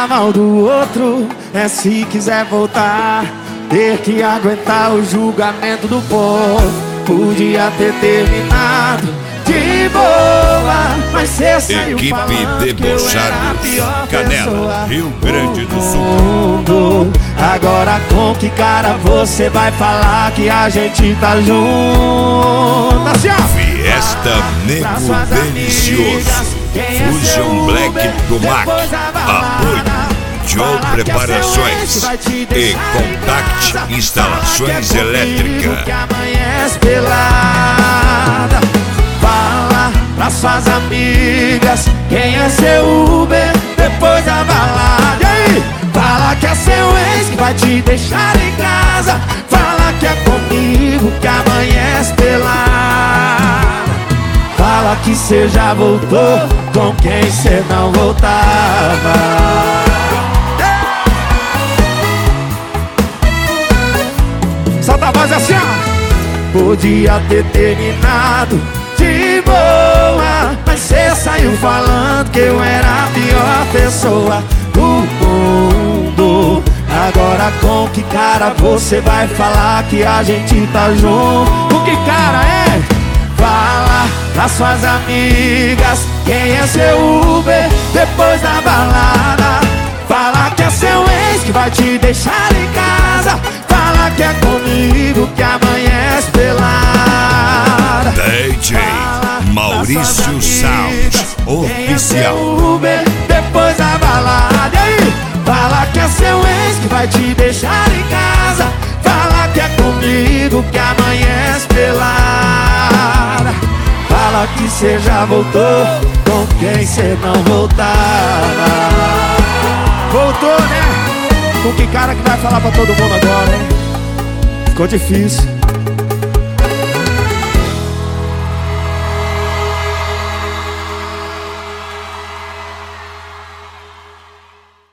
falar mal do outro é se quiser voltar, ter que aguentar o julgamento do povo. Podia ter terminado de boa, mas cê saiu falando Equipe Debochados, Canela, Rio Grande do Sul. Agora com que cara você vai falar que a gente tá junto? Assim, ó. Fiesta Nego Delicioso, Fusion Black do MAC, apoio Joe Preparações e Contact Instalações Elétricas. Fala pras suas amigas quem é seu Uber depois da balada. E aí? Fala que é seu ex que vai te deixar em casa. Fala que é comigo que amanhece pelada. Fala que cê já voltou com quem cê não voltava. Solta a voz assim, ó. Podia ter terminado de boa, mas cê saiu falando que eu era a pior pessoa do mundo. Agora com que cara você vai falar que a gente tá junto? Com que cara é? Fala pras suas amigas quem é seu Uber depois da balada. Fala que é seu ex que vai te deixar em casa. Fala que é comigo que amanhece pelada. DJ Maurício Sound Oficial. Uber depois da balada. E aí? Fala que é seu ex que vai te deixar em casa. Fala que é comigo que amanhece pelada. Fala que cê já voltou com quem cê não voltava. Voltou, né? Com que cara que vai falar pra todo mundo agora, hein? Ficou difícil.